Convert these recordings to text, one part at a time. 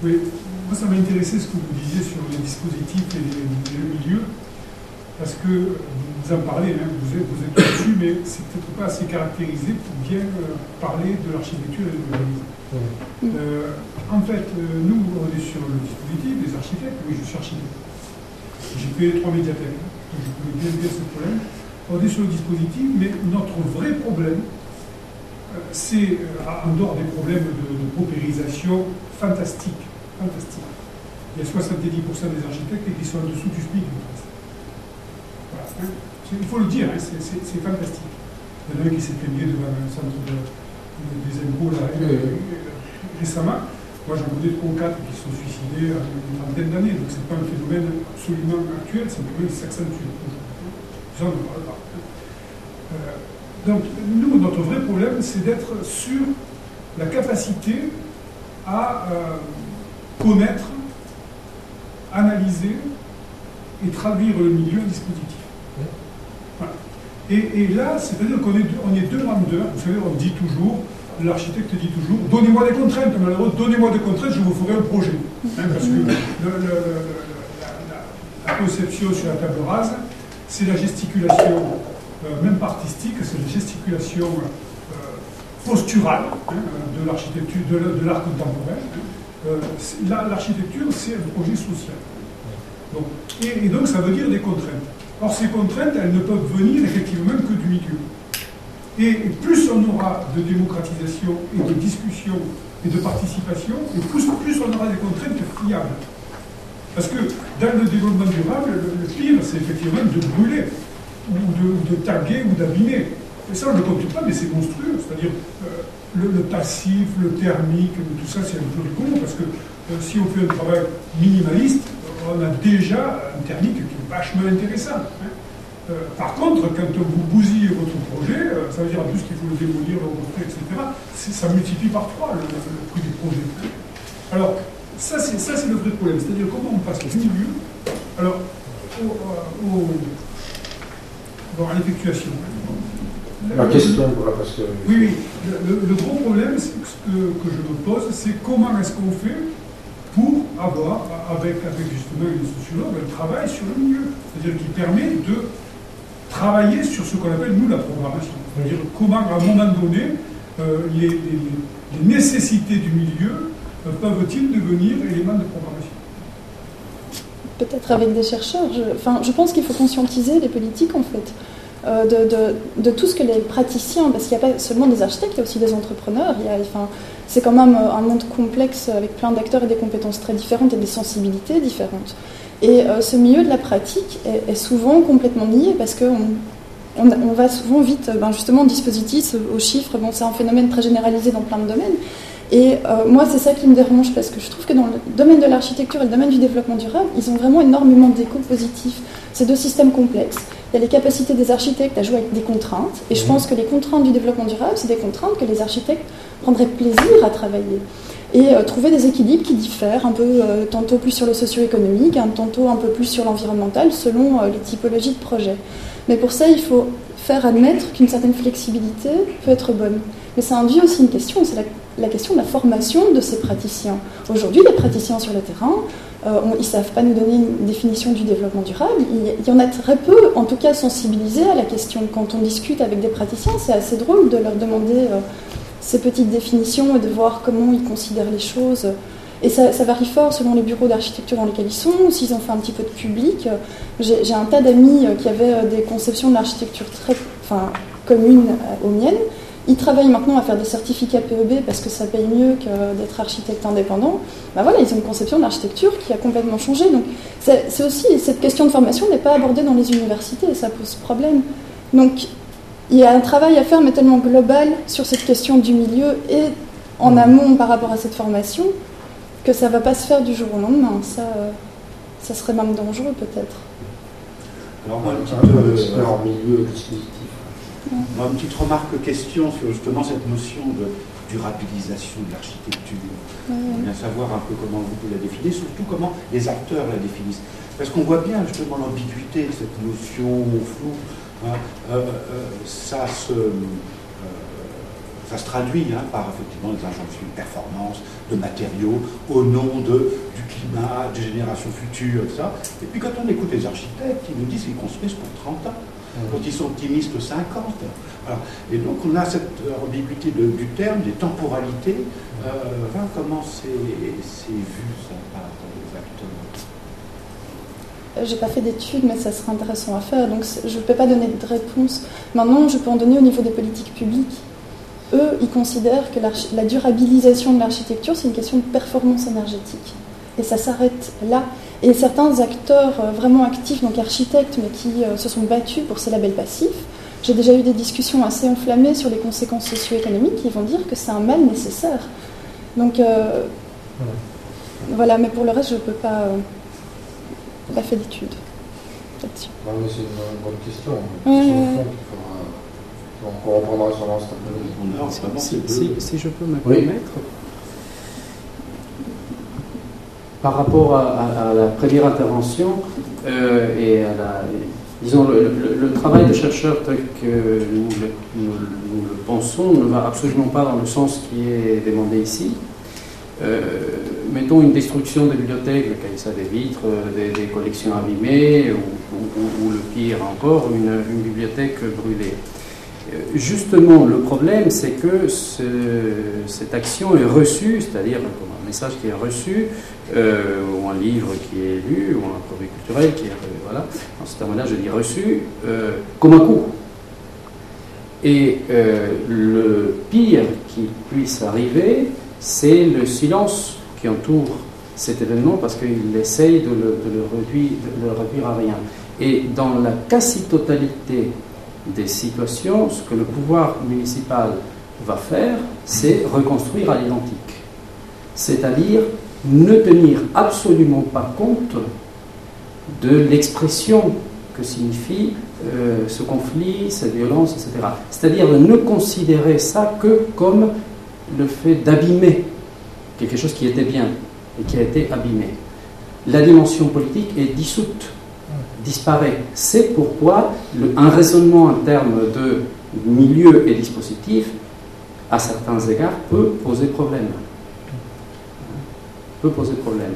Oui, moi ça m'a intéressé ce que vous disiez sur les dispositifs et le milieu, parce que vous en parlez, hein, vous êtes dessus, mais c'est peut-être pas assez caractérisé pour bien parler de l'architecture et de l'urbanisme. En fait, nous, on est sur le dispositif des architectes. Oui, je suis architecte. J'ai fait 3 médiathèques, donc je connais bien ce problème. On est sur le dispositif, mais notre vrai problème, c'est, en dehors des problèmes de paupérisation fantastique. Il y a 70% des architectes qui sont en dessous du SMIC. Voilà, hein. Il faut le dire, hein, c'est fantastique. Il y en a un qui s'est plaigné devant un centre des impôts là, récemment. Moi, j'en connais 3 ou 4 qui sont suicidés à une trentaine d'années, donc ce n'est pas un phénomène absolument actuel, c'est un phénomène qui s'accentue. Ça, on ne parle pas. Donc, nous, notre vrai problème, c'est d'être sur la capacité à connaître, analyser et traduire le milieu en dispositif. Voilà. Et là, c'est-à-dire qu'on est deux vendeurs. Vous savez, on dit toujours, l'architecte dit toujours, donnez-moi des contraintes, malheureusement, donnez-moi des contraintes, je vous ferai un projet. Hein, parce que la conception sur la table rase, c'est la gesticulation, même pas artistique, c'est la gesticulation posturale de l'architecture, de l'art contemporain. L'architecture, c'est un projet social. Donc, et donc, ça veut dire des contraintes. Or, ces contraintes, elles ne peuvent venir effectivement que du milieu. Et plus on aura de démocratisation et de discussion et de participation, et plus on aura des contraintes fiables. Parce que dans le développement durable, le pire, c'est effectivement de brûler, ou de taguer, ou d'abîmer. Et ça, on ne le compte pas, mais c'est monstrueux. C'est-à-dire, le passif, le thermique, tout ça, c'est un peu rigolo, parce que si on fait un travail minimaliste, on a déjà un thermique qui est vachement intéressant. Hein. Par contre, quand vous bousillez votre projet, ça veut dire en plus qu'il faut le démolir, le reconstruire, etc. Ça multiplie par 3 le prix du projet. Alors, ça c'est le vrai problème. C'est-à-dire comment on passe au milieu, alors, à l'effectuation. La question, voilà, parce que... Oui. Le gros problème que je me pose, c'est comment est-ce qu'on fait pour avoir, avec justement une sociologue, un travail sur le milieu. C'est-à-dire qui permet de travailler sur ce qu'on appelle, nous, la programmation. C'est-à-dire comment, à un moment donné, les nécessités du milieu peuvent-ils devenir éléments de programmation. Peut-être avec des chercheurs. Je pense qu'il faut conscientiser les politiques, en fait. De tout ce que les praticiens, parce qu'il n'y a pas seulement des architectes, il y a aussi des entrepreneurs, c'est quand même un monde complexe avec plein d'acteurs et des compétences très différentes et des sensibilités différentes. Et ce milieu de la pratique est souvent complètement nié parce qu'on va souvent vite, justement, au dispositif, aux chiffres, c'est un phénomène très généralisé dans plein de domaines. Et moi, c'est ça qui me dérange, parce que je trouve que dans le domaine de l'architecture et le domaine du développement durable, ils ont vraiment énormément d'échos positifs. C'est 2 systèmes complexes. Il y a les capacités des architectes à jouer avec des contraintes, et je pense que les contraintes du développement durable, c'est des contraintes que les architectes prendraient plaisir à travailler. Et trouver des équilibres qui diffèrent, un peu tantôt plus sur le socio-économique, tantôt un peu plus sur l'environnemental, selon les typologies de projets. Mais pour ça, il faut faire admettre qu'une certaine flexibilité peut être bonne. Mais ça induit aussi une question, c'est la question de la formation de ces praticiens. Aujourd'hui, les praticiens sur le terrain, ils ne savent pas nous donner une définition du développement durable. Il y en a très peu, en tout cas, sensibilisés à la question. Quand on discute avec des praticiens, c'est assez drôle de leur demander ces petites définitions et de voir comment ils considèrent les choses. Et ça varie fort selon les bureaux d'architecture dans lesquels ils sont, ou s'ils ont fait un petit peu de public. J'ai un tas d'amis qui avaient des conceptions de l'architecture très communes aux miennes. Ils travaillent maintenant à faire des certificats PEB parce que ça paye mieux que d'être architecte indépendant. Voilà, ils ont une conception de l'architecture qui a complètement changé. Donc, c'est aussi, cette question de formation n'est pas abordée dans les universités et ça pose problème. Donc, il y a un travail à faire, mais tellement global sur cette question du milieu et en amont par rapport à cette formation que ça ne va pas se faire du jour au lendemain. Ça serait même dangereux, peut-être. Alors, moi, une petite remarque question sur justement cette notion de durabilisation de l'architecture. Bien savoir un peu comment vous la définissez, surtout comment les acteurs la définissent. Parce qu'on voit bien justement l'ambiguïté de cette notion floue. Ça ça se traduit par effectivement des injonctions de performance, de matériaux, au nom du climat, des générations futures, tout ça. Et puis quand on écoute les architectes, ils nous disent qu'ils construisent pour 30 ans. Quand ils sont optimistes, 50. Voilà. Et donc on a cette ambiguïté du terme, des temporalités. Comment c'est vu ça par les acteurs? J'ai pas fait d'études, mais ça serait intéressant à faire. Donc je ne peux pas donner de réponse. Maintenant, je peux en donner au niveau des politiques publiques. Eux, ils considèrent que la durabilisation de l'architecture, c'est une question de performance énergétique. Et ça s'arrête là. Et certains acteurs vraiment actifs, donc architectes, mais qui se sont battus pour ces labels passifs, j'ai déjà eu des discussions assez enflammées sur les conséquences socio-économiques, qui vont dire que c'est un mal nécessaire. Donc, voilà, mais pour le reste, je ne peux pas... pas fait d'études là-dessus. Non, mais c'est une bonne question. On reprendra sur l'instant. Si je peux me permettre, par rapport à la première intervention et à disons, le travail de chercheur tel que nous le pensons ne va absolument pas dans le sens qui est demandé ici. Mettons une destruction des bibliothèques, le caïssa des vitres, des collections abîmées, ou le pire encore, une bibliothèque brûlée. Justement, le problème, c'est que cette action est reçue, c'est-à-dire un message qui est reçu, ou un livre qui est lu, ou un produit culturel qui est... Voilà, dans ce terme-là, je dis reçu, comme un coup. Et le pire qui puisse arriver, c'est le silence qui entoure cet événement, parce qu'il essaye de le réduire à rien. Et dans la quasi-totalité des situations, ce que le pouvoir municipal va faire, c'est reconstruire à l'identique. C'est-à-dire ne tenir absolument pas compte de l'expression que signifie ce conflit, cette violence, etc. C'est-à-dire de ne considérer ça que comme le fait d'abîmer quelque chose qui était bien et qui a été abîmé. La dimension politique est dissoute, disparaît. C'est pourquoi un raisonnement en termes de milieu et dispositif, à certains égards, peut poser problème. Peut-être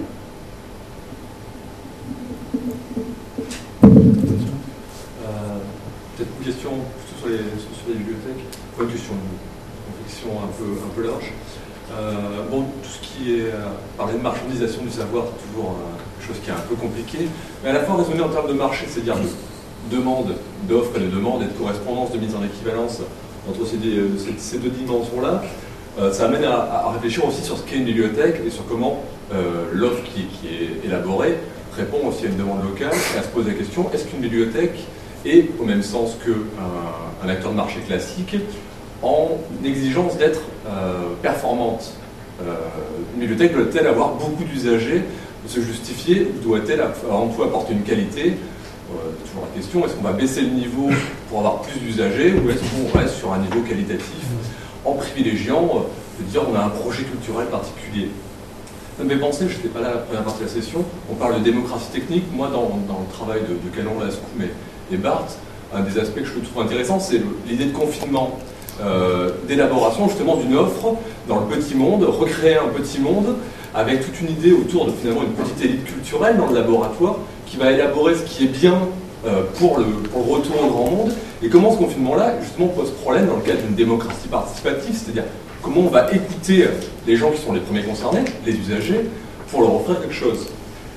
une question sur les bibliothèques, pas une question, une réflexion un peu large. Tout ce qui est parler de marchandisation du savoir, c'est toujours quelque chose qui est un peu compliqué, mais à la fois raisonner en termes de marché, c'est-à-dire de demande, d'offre et de demande et de correspondance, de mise en équivalence entre ces deux dimensions-là, ça amène à réfléchir aussi sur ce qu'est une bibliothèque et sur comment l'offre qui est élaborée répond aussi à une demande locale et à se poser la question, est-ce qu'une bibliothèque est, au même sens qu'un acteur de marché classique, en exigence d'être performante. Une bibliothèque doit-elle avoir beaucoup d'usagers, se justifier, ou doit-elle avant tout apporter une qualité? Toujours la question, est-ce qu'on va baisser le niveau pour avoir plus d'usagers, ou est-ce qu'on reste sur un niveau qualitatif en privilégiant de dire on a un projet culturel particulier? Ça me fait penser, je n'étais pas là à la première partie de la session, on parle de démocratie technique. Moi, dans le travail de Calon, Lascoum et Barthes, un des aspects que je trouve intéressant, c'est l'idée de confinement, d'élaboration justement d'une offre dans le petit monde, recréer un petit monde avec toute une idée autour de finalement une petite élite culturelle dans le laboratoire qui va élaborer ce qui est bien pour le retour au grand monde, et comment ce confinement-là justement pose problème dans le cadre d'une démocratie participative, c'est-à-dire comment on va écouter les gens qui sont les premiers concernés, les usagers, pour leur offrir quelque chose.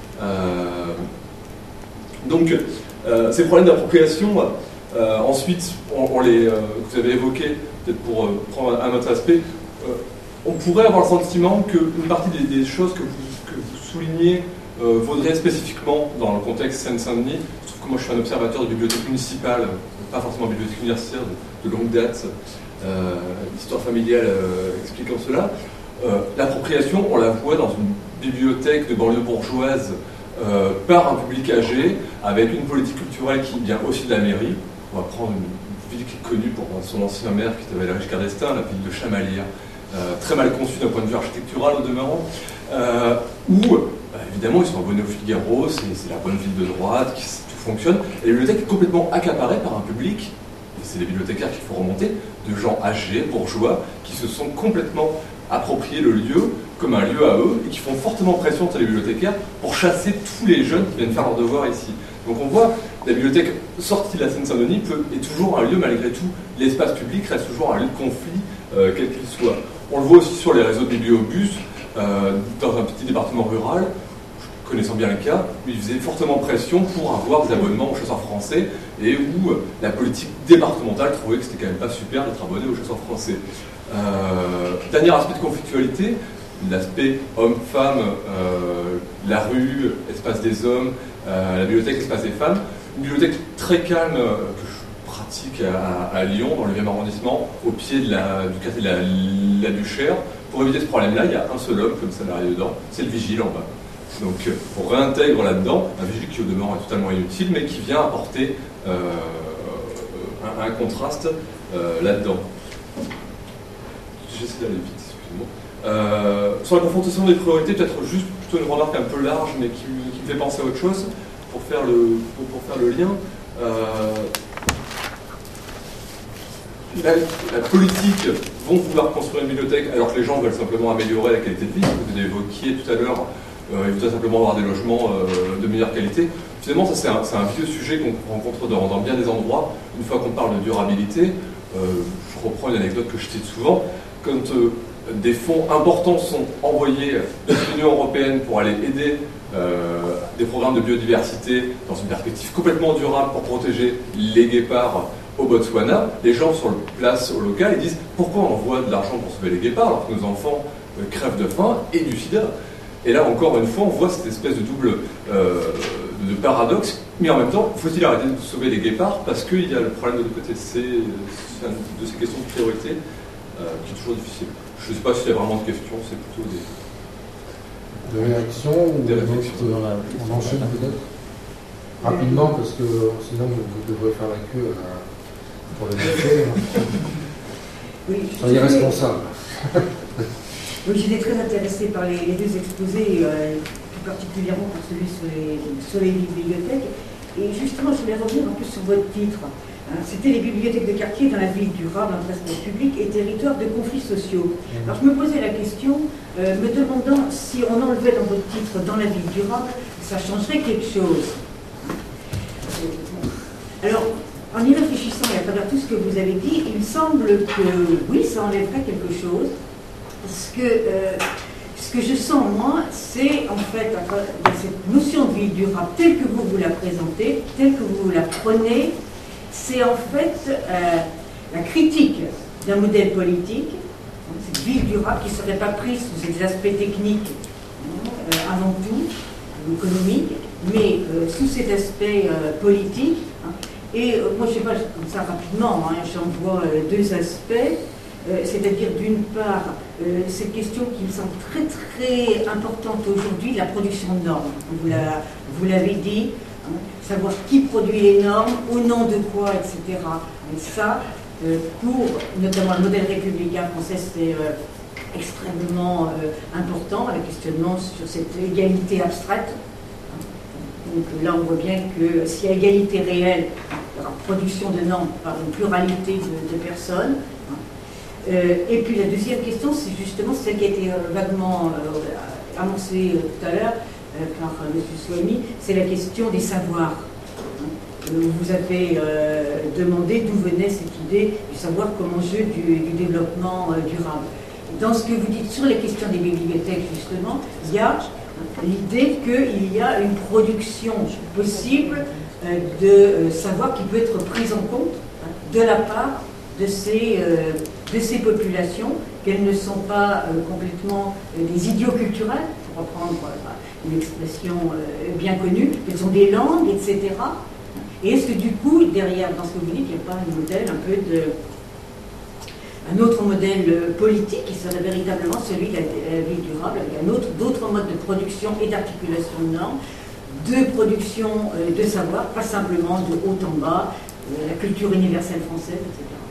Donc, ces problèmes d'appropriation, ensuite, vous avez évoqué, peut-être pour prendre un autre aspect, on pourrait avoir le sentiment qu'une partie des choses que vous soulignez vaudrait spécifiquement dans le contexte Seine-Saint-Denis. Je trouve que moi je suis un observateur de bibliothèque municipale, pas forcément bibliothèque universitaire de longue date, l'histoire familiale expliquant cela. L'appropriation, on la voit dans une bibliothèque de banlieue bourgeoise par un public âgé, avec une politique culturelle qui vient aussi de la mairie. On va prendre une ville qui est connue pour son ancien maire, qui s'appelle Giscard d'Estaing, la ville de Chamalières, très mal conçue d'un point de vue architectural au demeurant, où évidemment ils sont abonnés au Figaro, c'est la bonne ville de droite, tout fonctionne, et la bibliothèque est complètement accaparée par un public et c'est les bibliothécaires qu'il faut remonter, de gens âgés, bourgeois, qui se sont complètement appropriés le lieu comme un lieu à eux, et qui font fortement pression sur les bibliothécaires pour chasser tous les jeunes qui viennent faire leur devoir ici. Donc on voit, la bibliothèque sortie de la Seine-Saint-Denis est toujours un lieu, malgré tout, l'espace public reste toujours un lieu de conflit, quel qu'il soit. On le voit aussi sur les réseaux de bibliobus, dans un petit département rural, connaissant bien le cas, où ils faisaient fortement pression pour avoir des abonnements aux chasseurs français, et où la politique départementale trouvait que c'était quand même pas super d'être abonné aux chasseurs français. Dernier aspect de conflictualité, l'aspect homme-femme, la rue, espace des hommes, la bibliothèque, espace des femmes. Une bibliothèque très calme que je pratique à Lyon, dans le 9e arrondissement, au pied du quartier de la Duchère. Pour éviter ce problème-là, il y a un seul homme comme salarié dedans, c'est le vigile en bas. Donc on réintègre là-dedans un vigile qui au demeurant est totalement inutile, mais qui vient apporter un contraste là-dedans. J'essaie d'aller vite, excusez-moi. Sur la confrontation des priorités, peut-être juste plutôt une remarque un peu large, mais qui me fait penser à autre chose, pour faire le lien. La politique vont vouloir construire une bibliothèque alors que les gens veulent simplement améliorer la qualité de vie. Vous l'évoquiez tout à l'heure, ils voudraient simplement avoir des logements de meilleure qualité. Finalement, ça c'est un vieux sujet qu'on rencontre dans bien des endroits. Une fois qu'on parle de durabilité, je reprends une anecdote que je cite souvent, quand des fonds importants sont envoyés de l'Union européenne pour aller aider des programmes de biodiversité dans une perspective complètement durable pour protéger les guépards au Botswana, les gens sur place au local ils disent pourquoi on envoie de l'argent pour sauver les guépards alors que nos enfants crèvent de faim et du sida. Et là encore une fois on voit cette espèce de double de paradoxe, mais en même temps faut-il arrêter de sauver les guépards parce qu'il y a le problème de l'autre côté. C'est une de ces questions de priorité qui est toujours difficile. Je ne sais pas s'il y a vraiment de questions, c'est plutôt des réactions ou des réflexions. On enchaîne peut-être rapidement parce que sinon vous devrez faire la queue pour le métier. Oui, Soyez responsable. Oui, j'étais très intéressée par les deux exposés, plus particulièrement par celui sur les bibliothèques. Et justement, je voulais revenir un peu sur votre titre. C'était les bibliothèques de quartier dans la ville durable, en transport public et territoire de conflits sociaux. Alors je me posais la question, me demandant si on enlevait dans votre titre dans la ville durable, ça changerait quelque chose. Alors, en y réfléchissant et à travers tout ce que vous avez dit, il me semble que oui, ça enlèverait quelque chose, parce que ce que je sens moi, c'est en fait cette notion de ville durable telle que vous la présentez, telle que vous la prenez, c'est en fait la critique d'un modèle politique, cette ville durable qui ne serait pas prise sous ses aspects techniques avant tout, économiques, mais sous cet aspect politique. Et moi, je sais pas, comme ça rapidement, j'en vois deux aspects. C'est-à-dire d'une part, cette question qui me semble très très importante aujourd'hui, la production de normes. Vous l'avez dit, savoir qui produit les normes, au nom de quoi, etc. Et ça, pour notamment le modèle républicain français, c'est extrêmement important, le questionnement sur cette égalité abstraite. Donc là, on voit bien que s'il y a égalité réelle, il y aura production de normes par une pluralité de personnes. Et puis la deuxième question, c'est justement celle qui a été vaguement annoncée tout à l'heure par M. Souhamy, c'est la question des savoirs. Vous avez demandé d'où venait cette idée du savoir comme enjeu du développement durable. Dans ce que vous dites sur les questions des bibliothèques, justement, il y a l'idée qu'il y a une production possible de savoir qui peut être prise en compte de la part de ces populations, qu'elles ne sont pas complètement des idiots culturels, pour reprendre une expression bien connue, qu'elles ont des langues, etc. Et est-ce que du coup, derrière, dans ce que vous dites, il n'y a pas un modèle un peu un autre modèle politique qui serait véritablement celui de la vie durable, avec d'autres modes de production et d'articulation de normes, de production de savoir, pas simplement de haut en bas, la culture universelle française, etc.